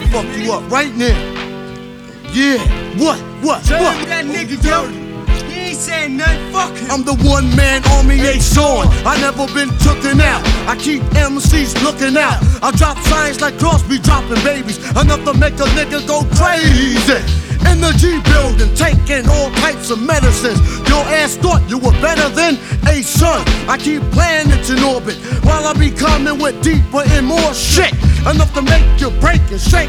fuck you up right now. Yeah, what? Tell that nigga, yo. He ain't saying nothing, fuck him. I'm the one-man army, ain't showing. I never been tooken out. I keep MCs looking out. I drop signs like Crosby dropping babies, enough to make a nigga go crazy. In the G building, taking all types of medicines. Your ass thought you were better than a son. I keep planets in orbit while I be coming with deeper and more shit, enough to make you break and shake.